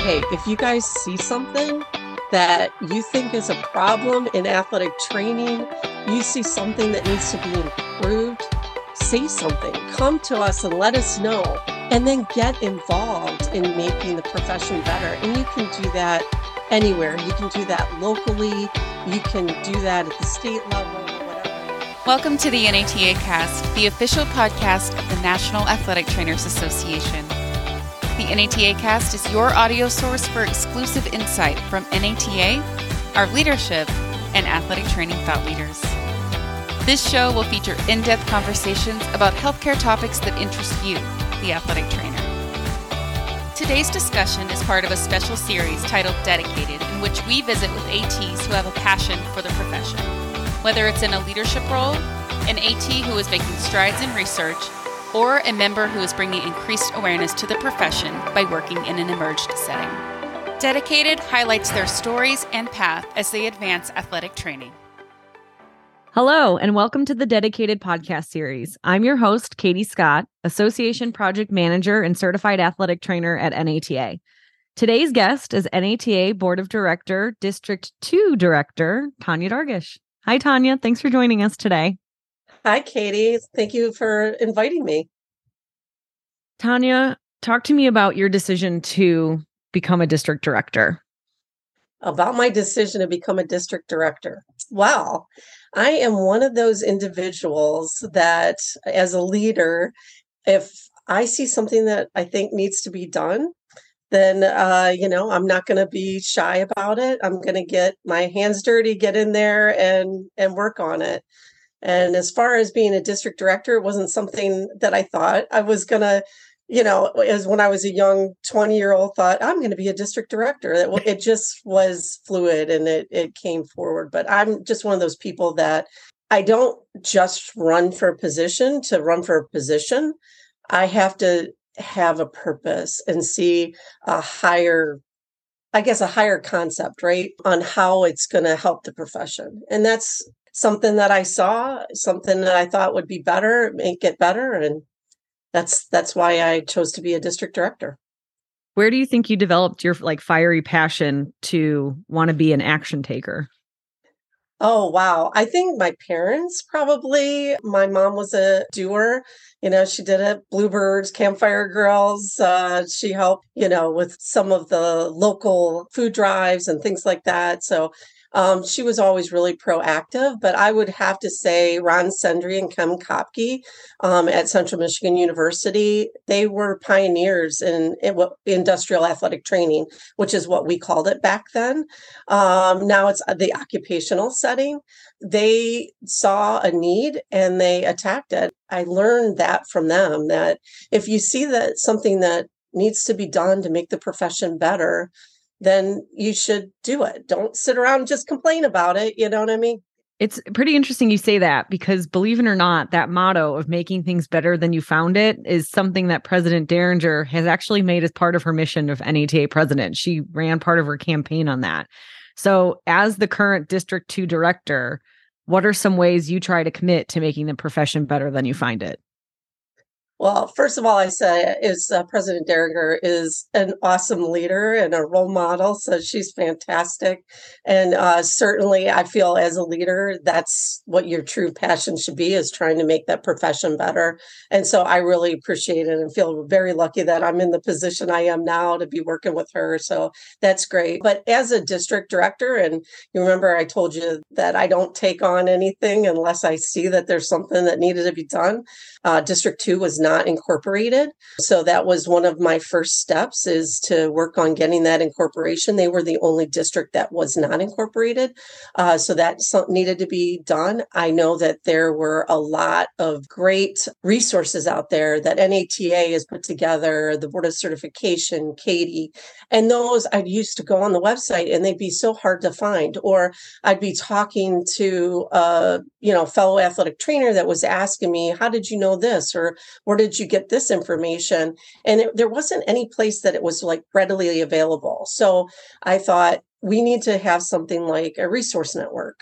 hey, if you guys see something that you think is a problem in athletic training, you see something that needs to be improved, say something. Come to us and let us know, and then get involved in making the profession better. And you can do that anywhere. You can do that locally. You can do that at the state level or whatever. Welcome to the NATA Cast, the official podcast of the National Athletic Trainers Association. The NATA Cast is your audio source for exclusive insight from NATA, our leadership, and athletic training thought leaders. This show will feature in-depth conversations about healthcare topics that interest you, the athletic trainer. Today's discussion is part of a special series titled Dedicated, in which we visit with ATs who have a passion for the profession. Whether it's in a leadership role, an AT who is making strides in research, or a member who is bringing increased awareness to the profession by working in an emerged setting. Dedicated highlights their stories and path as they advance athletic training. Hello, and welcome to the Dedicated podcast series. I'm your host, Katie Scott, Association Project Manager and Certified Athletic Trainer at NATA. Today's guest is NATA Board of Director, District 2 Director, Tanya Dargish. Hi, Tanya. Thanks for joining us today. Hi, Katie. Thank you for inviting me. Tanya, talk to me about your decision to become a district director. About my decision to become a district director. Well, I am one of those individuals that, as a leader, if I see something that I think needs to be done, then, I'm not going to be shy about it. I'm going to get my hands dirty, get in there and work on it. And as far as being a district director, it wasn't something that I thought I was going to, as when I was a young 20-year-old thought, I'm going to be a district director. It just was fluid and it came forward. But I'm just one of those people that I don't just run for a position to run for a position. I have to have a purpose and see a higher concept, right, on how it's going to help the profession. And that's something that I saw, something that I thought would be better, make it better. And that's why I chose to be a district director. Where do you think you developed your fiery passion to want to be an action taker? Oh, wow. I think my parents probably. My mom was a doer. She did it. Bluebirds, Campfire Girls. She helped, with some of the local food drives and things like that. So she was always really proactive, but I would have to say Ron Sendry and Kem Kopke at Central Michigan University, they were pioneers in industrial athletic training, which is what we called it back then. Now it's the occupational setting. They saw a need and they attacked it. I learned that from them, that if you see that something that needs to be done to make the profession better, then you should do it. Don't sit around and just complain about it. You know what I mean? It's pretty interesting you say that, because believe it or not, that motto of making things better than you found it is something that President Derringer has actually made as part of her mission of NATA president. She ran part of her campaign on that. So as the current District 2 director, what are some ways you try to commit to making the profession better than you find it? Well, first of all, I say President Derringer is an awesome leader and a role model. So she's fantastic. And certainly I feel as a leader, that's what your true passion should be, is trying to make that profession better. And so I really appreciate it and feel very lucky that I'm in the position I am now to be working with her. So that's great. But as a district director, and you remember I told you that I don't take on anything unless I see that there's something that needed to be done. District 2 was not incorporated. So that was one of my first steps, is to work on getting that incorporation. They were the only district that was not incorporated. So that needed to be done. I know that there were a lot of great resources out there that NATA has put together, the Board of Certification, Katie, and those I used to go on the website and they'd be so hard to find. Or I'd be talking to a fellow athletic trainer that was asking me, how did you know this? Or where did you get this information? And there wasn't any place that it was readily available. So I thought we need to have something like a resource network.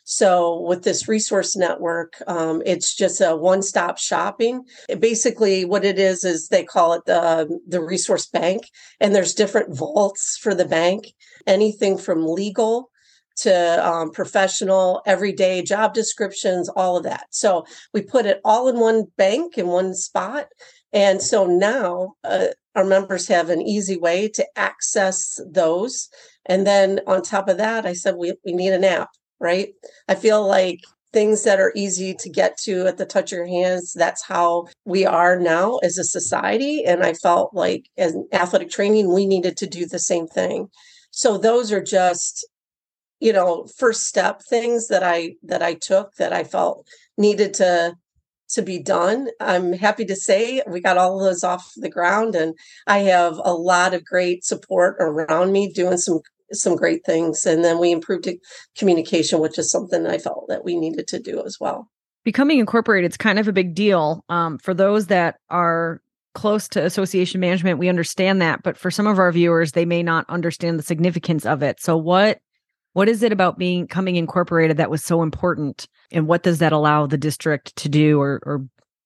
So with this resource network, it's just a one-stop shopping. Basically, what it is they call it the resource bank, and there's different vaults for the bank, anything from legal to professional, everyday job descriptions, all of that. So we put it all in one bank in one spot. And so now our members have an easy way to access those. And then on top of that, I said, we need an app, right? I feel like things that are easy to get to at the touch of your hands, that's how we are now as a society. And I felt like as athletic training, we needed to do the same thing. So those are just, first step things that I took that I felt needed to be done. I'm happy to say we got all of those off the ground, and I have a lot of great support around me doing some great things. And then we improved communication, which is something I felt that we needed to do as well. Becoming incorporated is kind of a big deal. For those that are close to association management, we understand that. But for some of our viewers, they may not understand the significance of it. So what is it about becoming incorporated that was so important? And what does that allow the district to do, or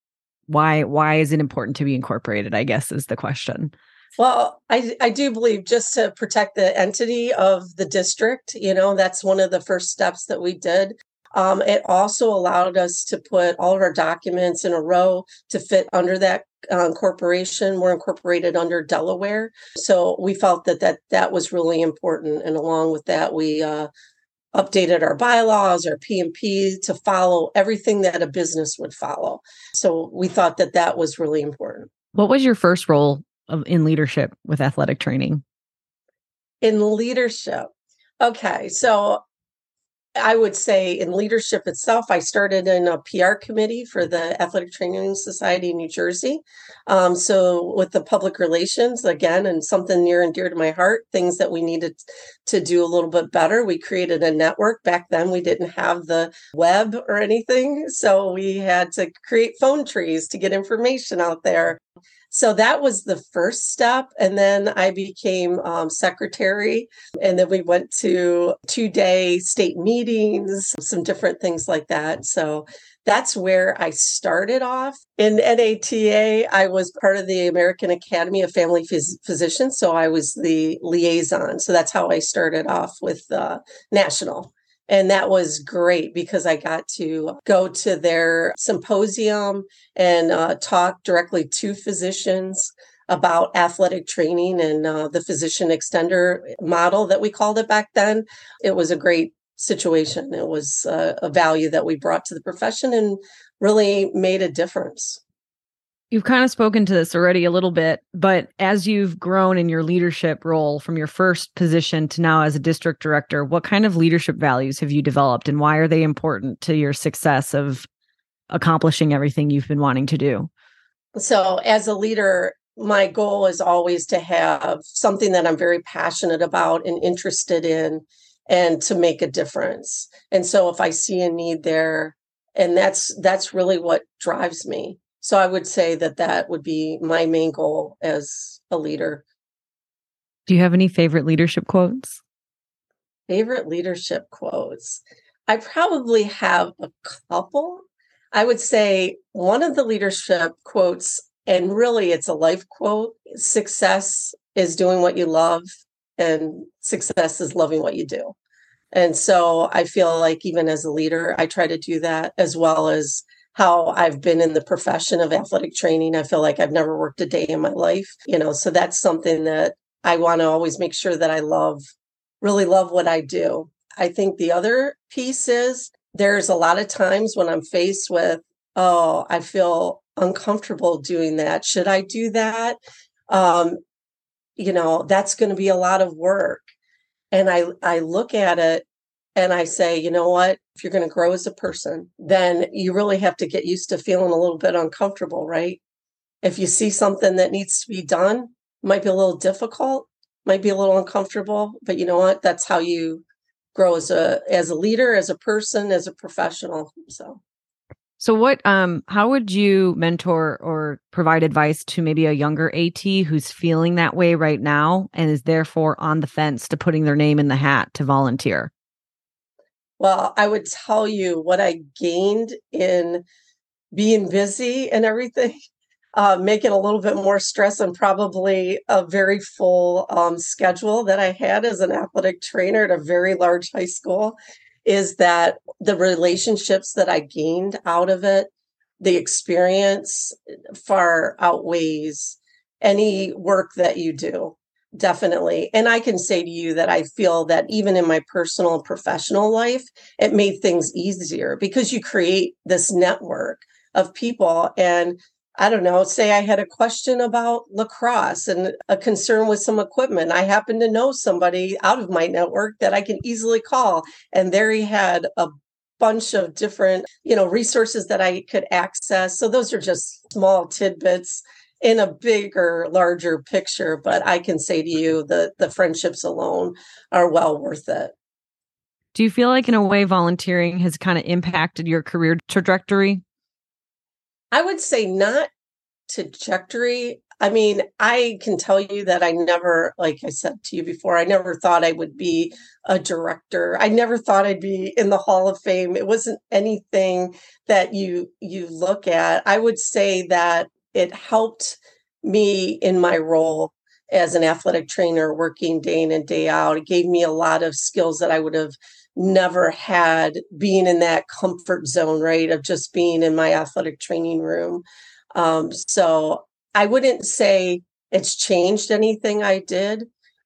why is it important to be incorporated, I guess, is the question. Well, I do believe just to protect the entity of the district, that's one of the first steps that we did. It also allowed us to put all of our documents in a row to fit under that incorporation. We're incorporated under Delaware. So we felt that was really important. And along with that, we updated our bylaws, our P&P to follow everything that a business would follow. So we thought that was really important. What was your first role in leadership with athletic training? In leadership. Okay. So I would say in leadership itself, I started in a PR committee for the Athletic Training Society in New Jersey. So with the public relations, again, and something near and dear to my heart, things that we needed to do a little bit better. We created a network. Back then, we didn't have the web or anything. So we had to create phone trees to get information out there. So that was the first step. And then I became secretary. And then we went to 2-day state meetings, some different things like that. So that's where I started off. In NATA, I was part of the American Academy of Family Physicians. So I was the liaison. So that's how I started off with national. And that was great because I got to go to their symposium and talk directly to physicians about athletic training and the physician extender model that we called it back then. It was a great situation. It was a value that we brought to the profession and really made a difference. You've kind of spoken to this already a little bit, but as you've grown in your leadership role from your first position to now as a district director, what kind of leadership values have you developed and why are they important to your success of accomplishing everything you've been wanting to do? So as a leader, my goal is always to have something that I'm very passionate about and interested in and to make a difference. And so if I see a need there, and that's really what drives me. So I would say that would be my main goal as a leader. Do you have any favorite leadership quotes? Favorite leadership quotes? I probably have a couple. I would say one of the leadership quotes, and really it's a life quote, success is doing what you love and success is loving what you do. And so I feel like even as a leader, I try to do that, as well as how I've been in the profession of athletic training. I feel like I've never worked a day in my life, so that's something that I want to always make sure that I really love what I do. I think the other piece is there's a lot of times when I'm faced with, I feel uncomfortable doing that. Should I do that? That's going to be a lot of work. And I look at it and I say, you know what? If you're going to grow as a person, then you really have to get used to feeling a little bit uncomfortable, right? If you see something that needs to be done, it might be a little difficult, might be a little uncomfortable, but you know what? That's how you grow as a leader, as a person, as a professional. So what, how would you mentor or provide advice to maybe a younger AT who's feeling that way right now and is therefore on the fence to putting their name in the hat to volunteer? Well, I would tell you what I gained in being busy and everything, making a little bit more stress and probably a very full schedule that I had as an athletic trainer at a very large high school, is that the relationships that I gained out of it, the experience far outweighs any work that you do. Definitely. And I can say to you that I feel that even in my personal and professional life, it made things easier because you create this network of people. And I don't know, say I had a question about lacrosse and a concern with some equipment. I happen to know somebody out of my network that I can easily call. And there he had a bunch of different, resources that I could access. So those are just small tidbits in a bigger, larger picture. But I can say to you that the friendships alone are well worth it. Do you feel like in a way volunteering has kind of impacted your career trajectory? I would say not trajectory. I mean, I can tell you that I never, like I said to you before, I never thought I would be a director. I never thought I'd be in the Hall of Fame. It wasn't anything that you look at. I would say that it helped me in my role as an athletic trainer, working day in and day out. It gave me a lot of skills that I would have never had being in that comfort zone, right, of just being in my athletic training room. So I wouldn't say it's changed anything I did,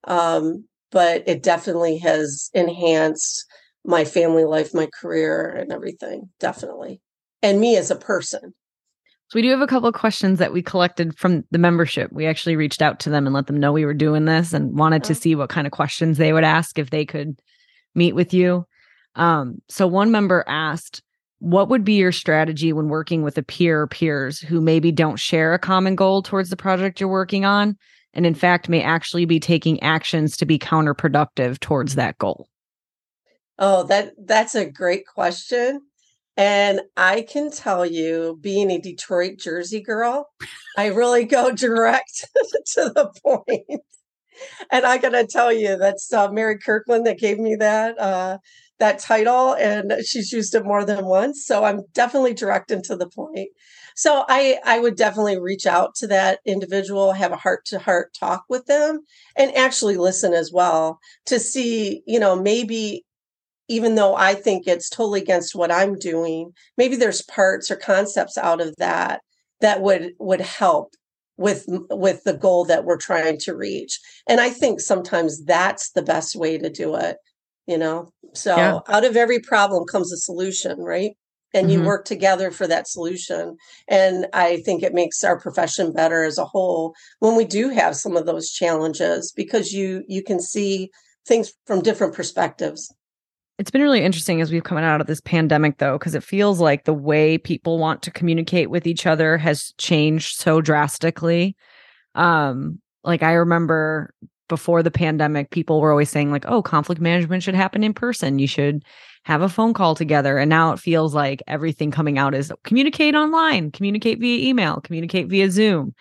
but it definitely has enhanced my family life, my career, and everything, definitely. And me as a person. So we do have a couple of questions that we collected from the membership. We actually reached out to them and let them know we were doing this and wanted to see what kind of questions they would ask if they could meet with you. So one member asked, what would be your strategy when working with a peer or peers who maybe don't share a common goal towards the project you're working on, and in fact may actually be taking actions to be counterproductive towards that goal? Oh, that's a great question. And I can tell you, being a Detroit Jersey girl, I really go direct to the point. And I got to tell you, that's Mary Kirkland that gave me that title, and she's used it more than once. So I'm definitely direct and to the point. So I would definitely reach out to that individual, have a heart-to-heart talk with them, and actually listen as well to see, maybe even though I think it's totally against what I'm doing, maybe there's parts or concepts out of that would help with the goal that we're trying to reach. And I think sometimes that's the best way to do it, So Yeah. Out of every problem comes a solution, right? And you work together for that solution. And I think it makes our profession better as a whole when we do have some of those challenges, because you can see things from different perspectives. It's been really interesting as we've come out of this pandemic, though, because it feels like the way people want to communicate with each other has changed so drastically. Like I remember before the pandemic, people were always saying like, oh, conflict management should happen in person. You should have a phone call together. And now it feels like everything coming out is communicate online, communicate via email, communicate via Zoom.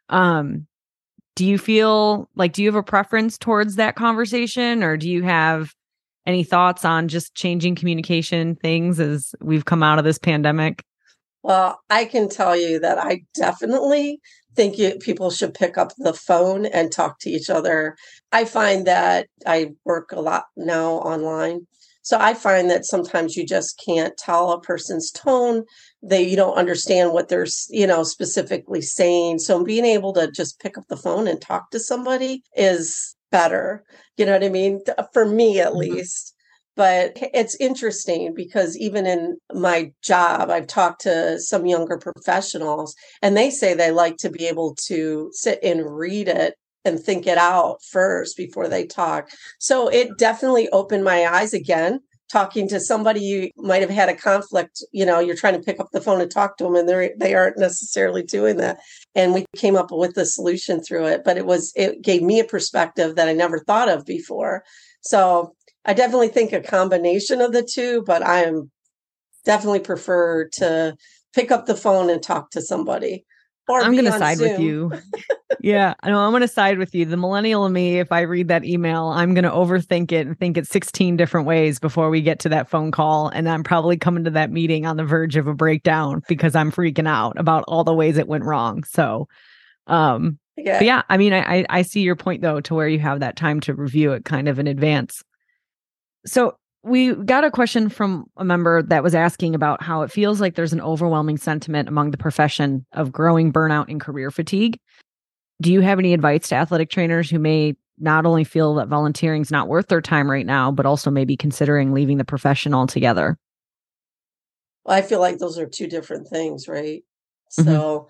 Do you have a preference towards that conversation, or do you have any thoughts on just changing communication things as we've come out of this pandemic? Well, I can tell you that I definitely think people should pick up the phone and talk to each other. I find that I work a lot now online. So I find that sometimes you just can't tell a person's tone. You don't understand what they're, specifically saying. So being able to just pick up the phone and talk to somebody is better. You know what I mean? For me, at least. But it's interesting because even in my job, I've talked to some younger professionals, and they say they like to be able to sit and read it and think it out first before they talk. So it definitely opened my eyes again, talking to somebody you might have had a conflict, you're trying to pick up the phone and talk to them, and they aren't necessarily doing that. And we came up with a solution through it, but it gave me a perspective that I never thought of before. So I definitely think a combination of the two, but I am definitely prefer to pick up the phone and talk to somebody. or I'm be going to on side with Zoom. you. Yeah, I know. I'm going to side with you. The millennial in me, if I read that email, I'm going to overthink it and think it 16 different ways before we get to that phone call. And I'm probably coming to that meeting on the verge of a breakdown because I'm freaking out about all the ways it went wrong. So, but yeah, I mean, I see your point though, to where you have that time to review it kind of in advance. So we got a question from a member that was asking about how it feels like there's an overwhelming sentiment among the profession of growing burnout and career fatigue. Do you have any advice to athletic trainers who may not only feel that volunteering is not worth their time right now, but also maybe considering leaving the profession altogether? Well, I feel like those are two different things, right? Mm-hmm. So,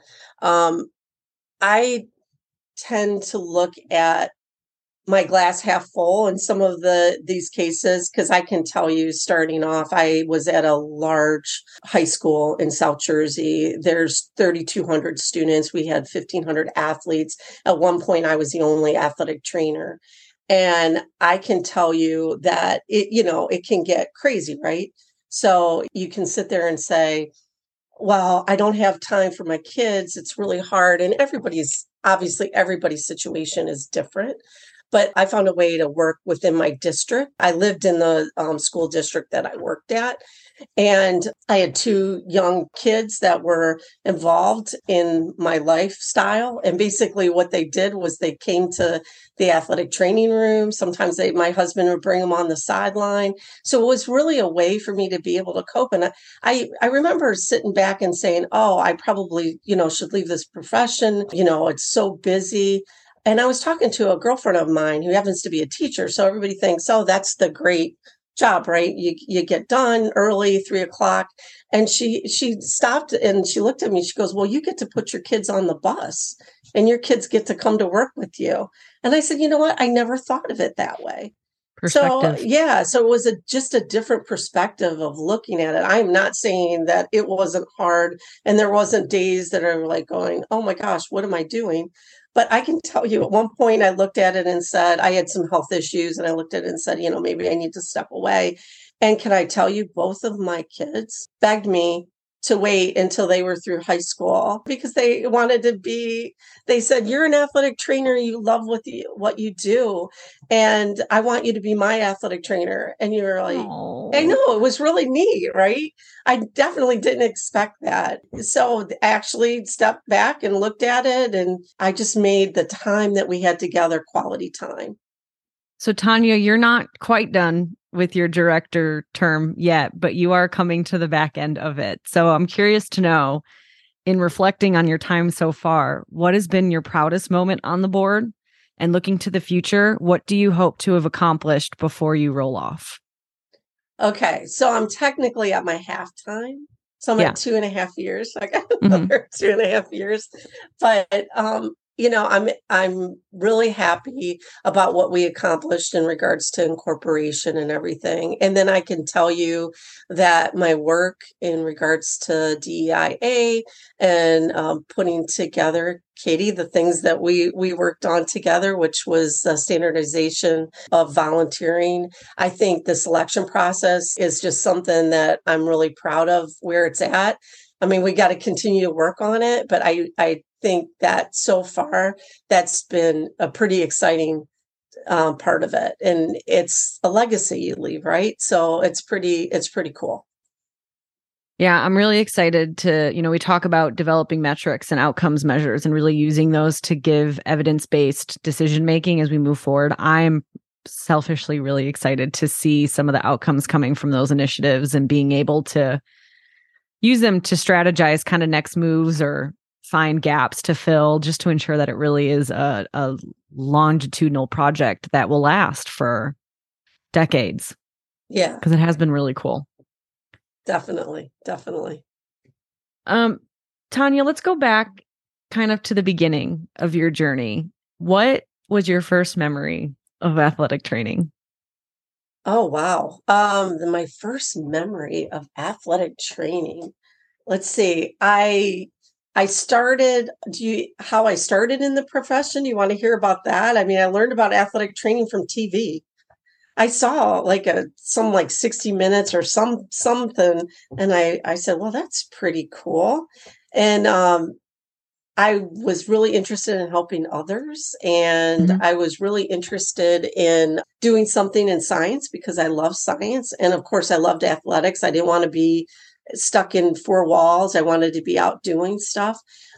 I tend to look at my glass half full in some of these cases, because I can tell you, starting off, I was at a large high school in South Jersey. There's 3,200 students. We had 1,500 athletes. At one point, I was the only athletic trainer. And I can tell you that it can get crazy, right? So you can sit there and say, well, I don't have time for my kids. It's really hard. And everybody's situation is different. But I found a way to work within my district. I lived in the school district that I worked at. And I had two young kids that were involved in my lifestyle. And basically what they did was they came to the athletic training room. Sometimes my husband would bring them on the sideline. So it was really a way for me to be able to cope. And I remember sitting back and saying, oh, I probably, should leave this profession. It's so busy. And I was talking to a girlfriend of mine who happens to be a teacher. So everybody thinks, oh, that's the great job, right? You get done early, 3:00. And she stopped and she looked at me. She goes, well, you get to put your kids on the bus and your kids get to come to work with you. And I said, you know what? I never thought of it that way. So, yeah, so it was just a different perspective of looking at it. I'm not saying that it wasn't hard and there wasn't days that are like going, oh my gosh, what am I doing? But I can tell you at one point I looked at it and said, I had some health issues and I looked at it and said, maybe I need to step away. And can I tell you, both of my kids begged me to wait until they were through high school because they wanted to they said, you're an athletic trainer. You love what you do. And I want you to be my athletic trainer. And you were like, aww. I know, it was really neat, right? I definitely didn't expect that. So I actually stepped back and looked at it. And I just made the time that we had together quality time. So Tanya, you're not quite done with your director term yet, but you are coming to the back end of it. So I'm curious to know, in reflecting on your time so far, what has been your proudest moment on the board? And looking to the future, what do you hope to have accomplished before you roll off? Okay, so I'm technically at my halftime. So I'm at 2.5 years. So I got another 2.5 years. But I'm really happy about what we accomplished in regards to incorporation and everything. And then I can tell you that my work in regards to DEIA and putting together, Katie, the things that we worked on together, which was the standardization of volunteering. I think the selection process is just something that I'm really proud of where it's at. I mean, we got to continue to work on it, but I think that so far that's been a pretty exciting part of it, and it's a legacy you leave, right? So it's pretty cool. Yeah, I'm really excited to, we talk about developing metrics and outcomes measures and really using those to give evidence-based decision making as we move forward. I'm selfishly really excited to see some of the outcomes coming from those initiatives and being able to use them to strategize kind of next moves or find gaps to fill, just to ensure that it really is a longitudinal project that will last for decades. Yeah. Because it has been really cool. Definitely. Tanya, let's go back kind of to the beginning of your journey. What was your first memory of athletic training? Oh, wow. My first memory of athletic training. Let's see. I started, how I started in the profession? Do you want to hear about that? I mean, I learned about athletic training from TV. I saw some 60 Minutes or something. And I said, well, that's pretty cool. And I was really interested in helping others, and Mhm. I was really interested in doing something in science because I love science. And of course, I loved athletics. I didn't want to be stuck in four walls. I wanted to be out doing stuff.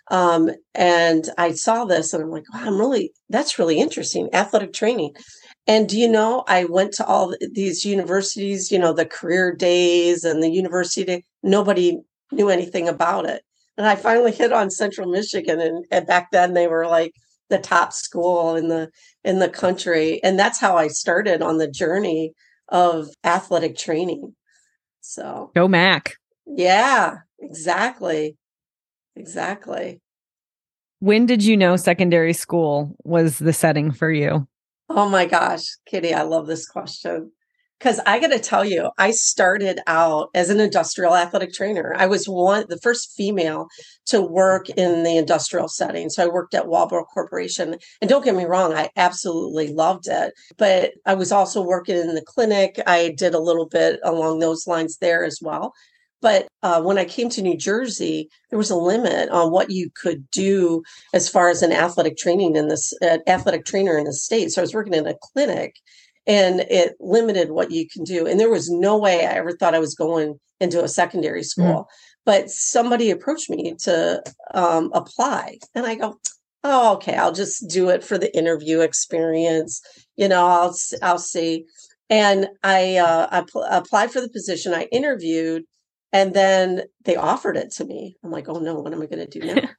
And I saw this and I'm like, wow, that's really interesting. Athletic training. And do you know, I went to all these universities, the career days and the university day. Nobody knew anything about it. And I finally hit on Central Michigan, and back then they were like the top school in the country. And that's how I started on the journey of athletic training. So, Go Mac. yeah, exactly. Exactly. When did you know secondary school was the setting for you? Oh my gosh, Kitty, I love this question. Because I got to tell you, I started out as an industrial athletic trainer. I was the first female to work in the industrial setting. So I worked at Walbro Corporation. And don't get me wrong, I absolutely loved it. But I was also working in the clinic. I did a little bit along those lines there as well. But when I came to New Jersey, there was a limit on what you could do as far as an athletic training athletic trainer in the state. So I was working in a clinic, and it limited what you can do. And there was no way I ever thought I was going into a secondary school. But somebody approached me to apply, and I go, "Oh, okay, I'll just do it for the interview experience. I'll see." And I applied for the position. I interviewed, and then they offered it to me. I'm like, "Oh no, what am I going to do now?"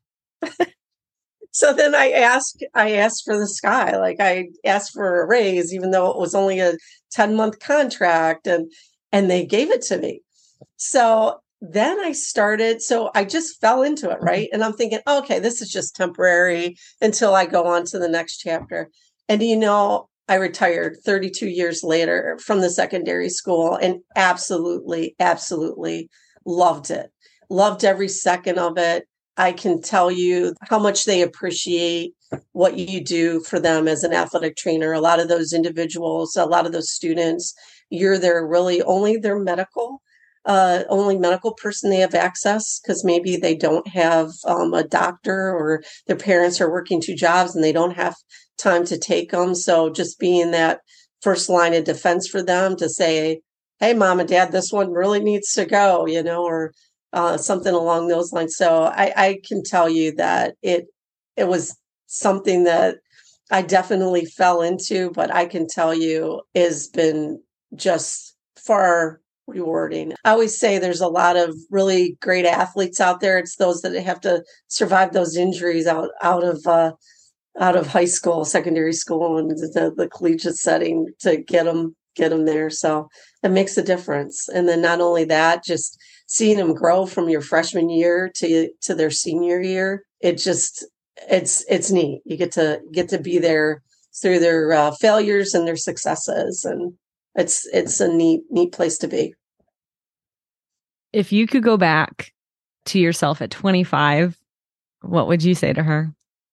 So then I asked for the sky. Like, I asked for a raise, even though it was only a 10-month contract, and they gave it to me. So then so I just fell into it, right? And I'm thinking, okay, this is just temporary until I go on to the next chapter. And I retired 32 years later from the secondary school and absolutely, absolutely loved it. Loved every second of it. I can tell you how much they appreciate what you do for them as an athletic trainer. A lot of those individuals, a lot of those students, you're only medical person they have access, because maybe they don't have a doctor, or their parents are working two jobs and they don't have time to take them. So just being that first line of defense for them to say, hey, mom and dad, this one really needs to go, or something along those lines. So I can tell you that it was something that I definitely fell into, but I can tell you has been just far rewarding. I always say there's a lot of really great athletes out there. It's those that have to survive those injuries out of high school, secondary school, and the collegiate setting to get them there. So it makes a difference. And then not only that, just seeing them grow from your freshman year to their senior year, it's neat. You get to be there through their failures and their successes, and it's a neat place to be. If you could go back to yourself at 25, what would you say to her?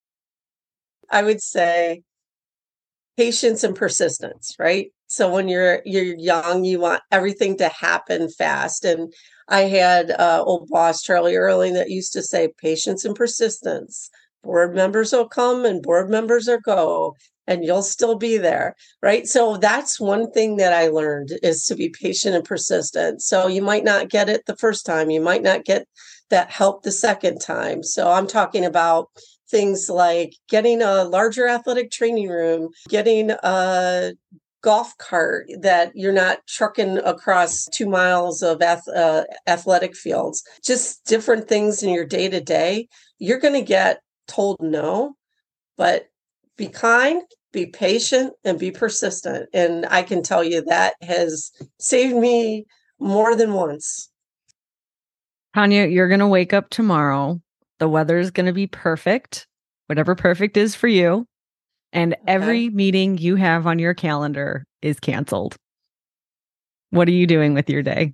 I would say patience and persistence, right? So when you're young, you want everything to happen fast. And I had old boss Charlie Erling that used to say patience and persistence. Board members will come and board members will go, and you'll still be there, right? So that's one thing that I learned, is to be patient and persistent. So you might not get it the first time. You might not get that help the second time. So I'm talking about things like getting a larger athletic training room, getting a golf cart that you're not trucking across 2 miles of athletic fields, just different things in your day to day. You're going to get told no, but be kind, be patient, and be persistent. And I can tell you that has saved me more than once. Tanya, you're going to wake up tomorrow. The weather is going to be perfect, whatever perfect is for you. And every meeting you have on your calendar is canceled. What are you doing with your day?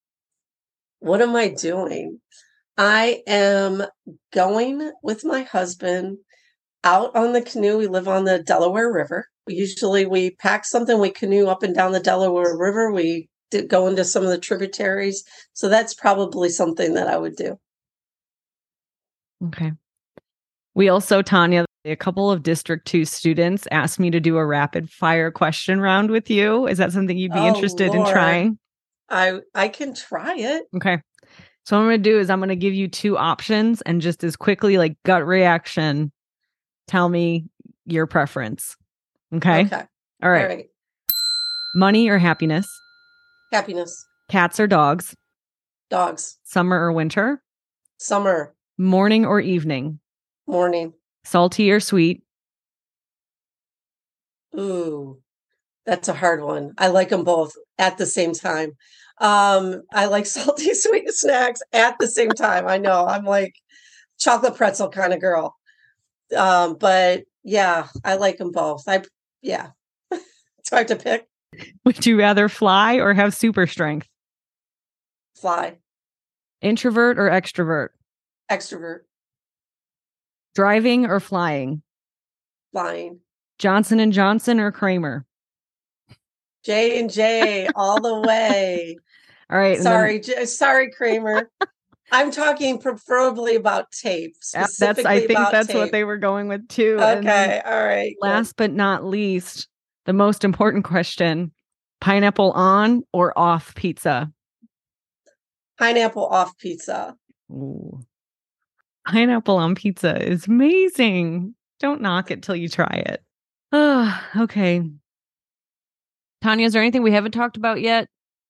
What am I doing? I am going with my husband out on the canoe. We live on the Delaware River. Usually we pack something, we canoe up and down the Delaware River. We go into some of the tributaries. So that's probably something that I would do. Okay. We also, Tanya, a couple of District 2 students asked me to do a rapid fire question round with you. Is that something you'd be Oh, interested in Lord. trying? I can try it. Okay. So what I'm going to do is I'm going to give you two options and just as quickly, like gut reaction, tell me your preference. Okay. Okay. All right. All right. Money or happiness? Happiness. Cats or dogs? Dogs. Summer or winter? Summer. Morning or evening? Morning. Salty or sweet? Ooh, that's a hard one. I like them both at the same time. I like salty sweet snacks at the same time. I know I'm like chocolate pretzel kind of girl. But yeah, I like them both. Yeah. It's hard to pick. Would you rather fly or have super strength? Fly. Introvert or extrovert? Extrovert. Driving or flying? Flying. Johnson & Johnson or Kramer? J&J all the way. All right. Sorry, Kramer. I'm talking preferably about tape, specifically I think about that's tape. what they were going with too. Okay, all right. Last but not least, the most important question: pineapple on or off pizza? Pineapple off pizza. Ooh. Pineapple on pizza is amazing. Don't knock it till you try it. Oh, okay. Tanya, is there anything we haven't talked about yet?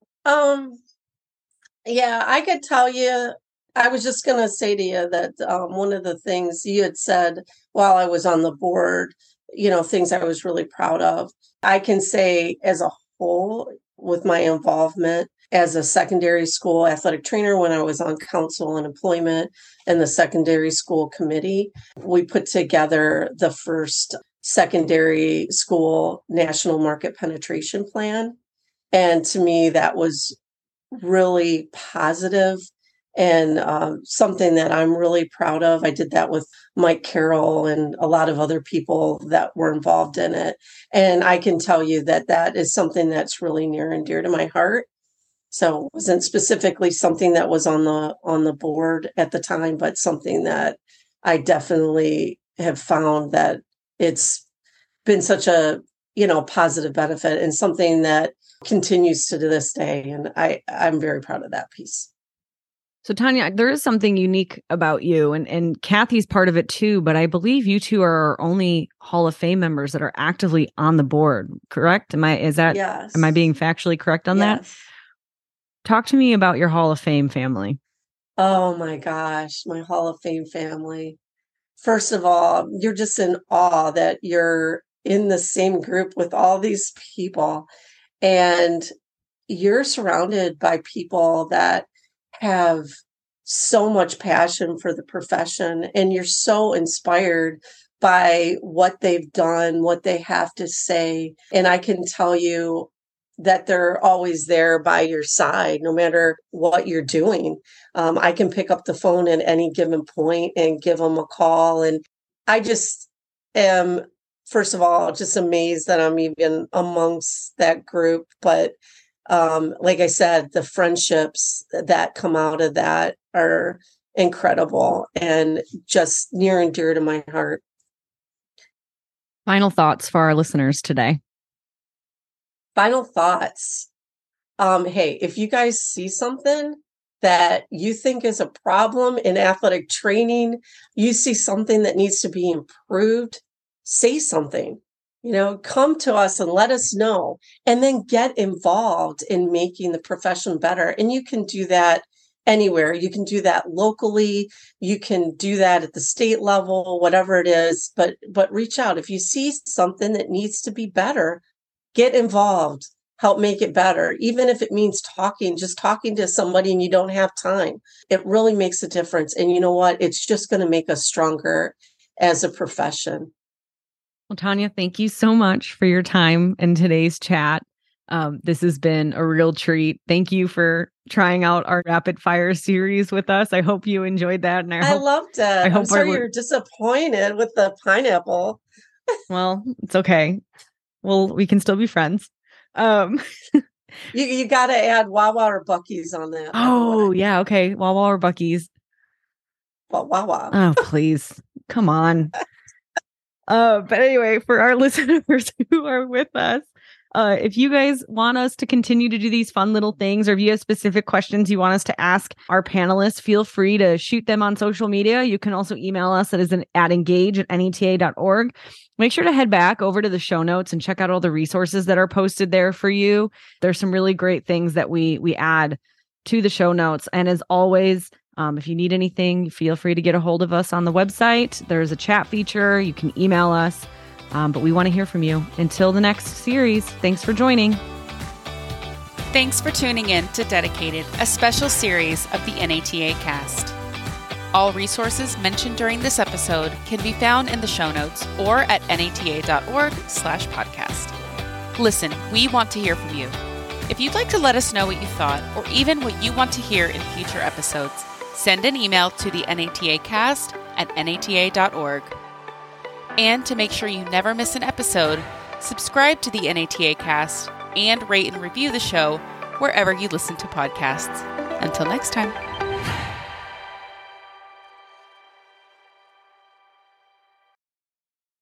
Yeah, I could tell you. I was just going to say to you that one of the things you had said while I was on the board, things I was really proud of. I can say as a whole, with my involvement as a secondary school athletic trainer when I was on council and employment and the secondary school committee, we put together the first secondary school national market penetration plan. And to me, that was really positive and something that I'm really proud of. I did that with Mike Carroll and a lot of other people that were involved in it. And I can tell you that that is something that's really near and dear to my heart. So it wasn't specifically something that was on the board at the time, but something that I definitely have found that it's been such a, positive benefit and something that continues to this day. And I'm very proud of that piece. So Tanya, there is something unique about you and Kathy's part of it too, but I believe you two are our only Hall of Fame members that are actively on the board, correct? Yes. Am I being factually correct on that? Talk to me about your Hall of Fame family. Oh my gosh, my Hall of Fame family. First of all, you're just in awe that you're in the same group with all these people and you're surrounded by people that have so much passion for the profession and you're so inspired by what they've done, what they have to say. And I can tell you that they're always there by your side, no matter what you're doing. I can pick up the phone at any given point and give them a call. And I just am, first of all, just amazed that I'm even amongst that group. But like I said, the friendships that come out of that are incredible and just near and dear to my heart. Final thoughts for our listeners today. Final thoughts. Hey, if you guys see something that you think is a problem in athletic training, you see something that needs to be improved, say something. Come to us and let us know, and then get involved in making the profession better. And you can do that anywhere. You can do that locally. You can do that at the state level, whatever it is, but reach out. If you see something that needs to be better, get involved, help make it better. Even if it means just talking to somebody and you don't have time, it really makes a difference. And you know what? It's just going to make us stronger as a profession. Well, Tanya, thank you so much for your time in today's chat. This has been a real treat. Thank you for trying out our rapid fire series with us. I hope you enjoyed that. And I loved it. I'm sorry you're disappointed with the pineapple. Well, it's okay. Well, we can still be friends. You got to add Wawa or Buc-ee's on that. Oh, yeah. Okay. Wawa or Buc-ee's. Well, Wawa. Oh, please. Come on. But anyway, for our listeners who are with us, if you guys want us to continue to do these fun little things, or if you have specific questions you want us to ask our panelists, feel free to shoot them on social media. You can also email us at engage@neta.org. Make sure to head back over to the show notes and check out all the resources that are posted there for you. There's some really great things that we add to the show notes. And as always, if you need anything, feel free to get a hold of us on the website. There's a chat feature. You can email us. But we want to hear from you. Until the next series, thanks for joining. Thanks for tuning in to Dedicated, a special series of the NATA cast. All resources mentioned during this episode can be found in the show notes or at nata.org/podcast. Listen, we want to hear from you. If you'd like to let us know what you thought, or even what you want to hear in future episodes, send an email to the NATAcast@nata.org. And to make sure you never miss an episode, subscribe to the NATA Cast and rate and review the show wherever you listen to podcasts. Until next time.